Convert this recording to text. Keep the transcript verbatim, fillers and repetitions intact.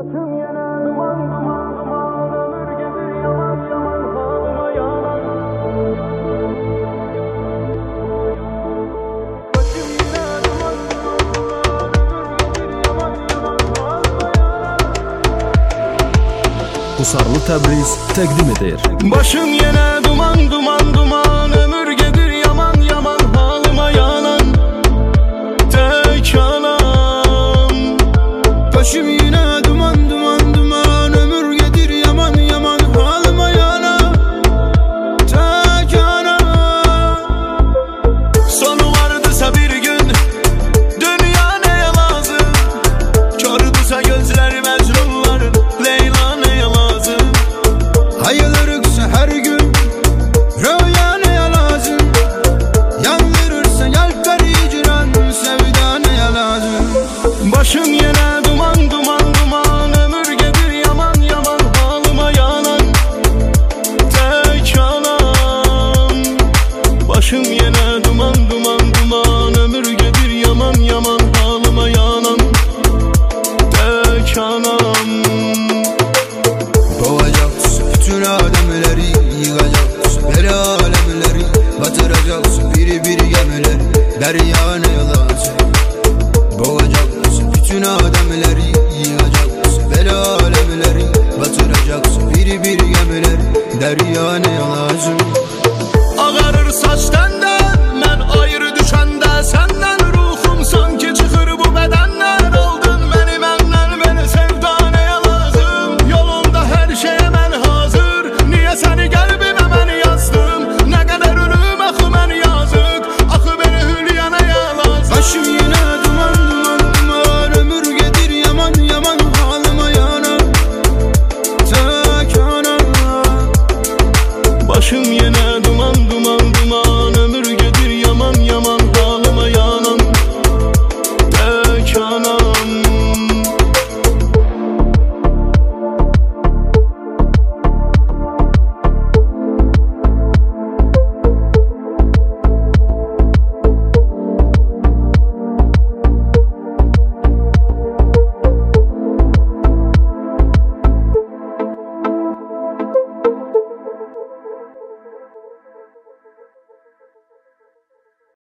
Başım yine duman duman duman, ömür gelir yaman yaman halıma yalan. Başım yine duman duman duman, ömür gelir yaman yaman halıma yalan. Husarlı Təbriz təqdim edir. Başım yine duman duman duman, ömür gelir yaman yaman halıma yalan. Tek anam. Başım yine duman duman duman, ömür gelir yaman yaman halıma yalan. Tek anam. Sonu vardısa bir gün, dünya neye lazım? Kördüsa gözler mecnunların, Leyla neye lazım? Ayılırıksa her gün, rüya neye lazım? Yandırırsa yelper hicran, sevda neye lazım? Başım yine duman duman duman, ömür gelir yaman yaman halıma yalan. Tek anam. Başım yine duman duman duman, ömür gelir yaman yaman halıma yalan. Tek anam.